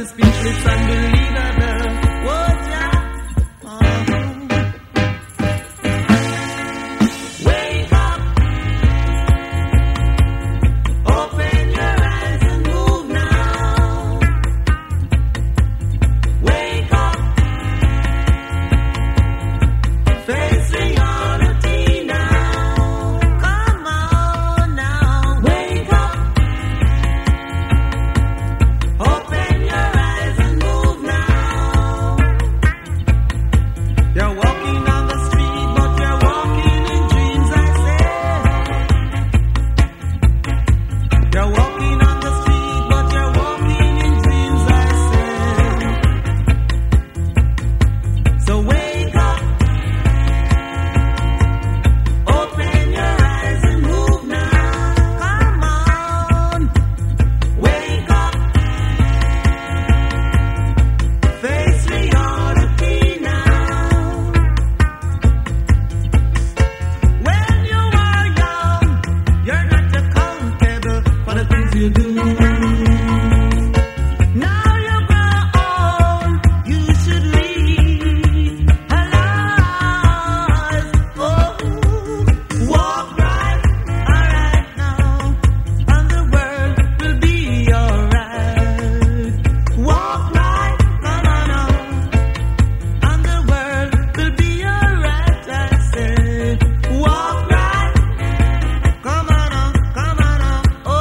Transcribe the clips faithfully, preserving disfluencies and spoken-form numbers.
people, it's unbelievable. Oh, yeah. Wake up, open your eyes and move now. Wake up, face reality now. Come on now, wake up, open your eyes and move now. You're walking down the street, but you're walking in dreams, I say. You're walking on the street, but you're walking in dreams, I say. So wake up, open your eyes and move now. Come on, wake up, face reality now. When you are young, you're not accountable for the things you do. Now you grow old, you should live a life. Oh, walk right, alright now, and the world will be alright. Walk right, come on now, and the world will be alright, I say. Walk right, come on now, come on now, oh.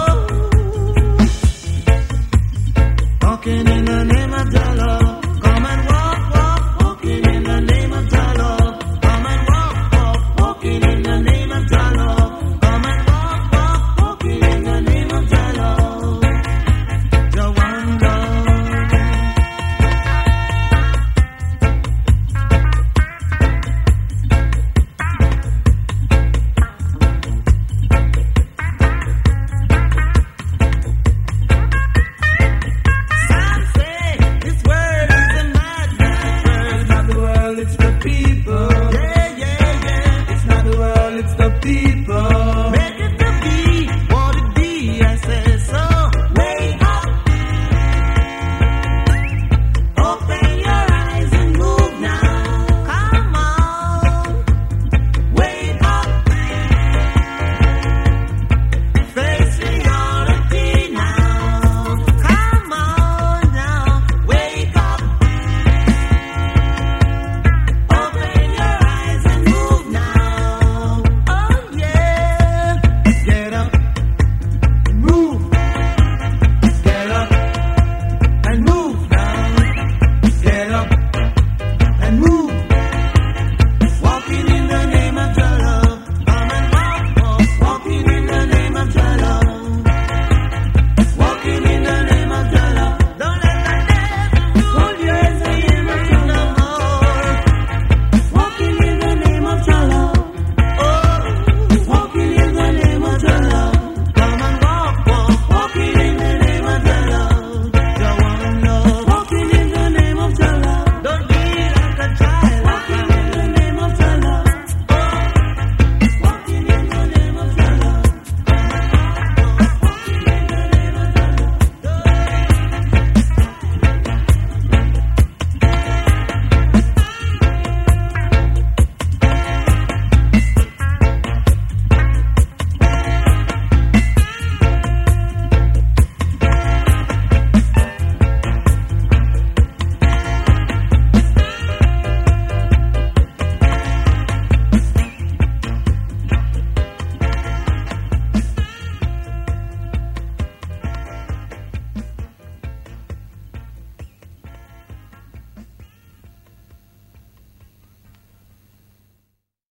Walking in the name of the Lord, come and walk, walk, walking in the name of the Lord. Come and walk, walk, walking in the name of the Lord.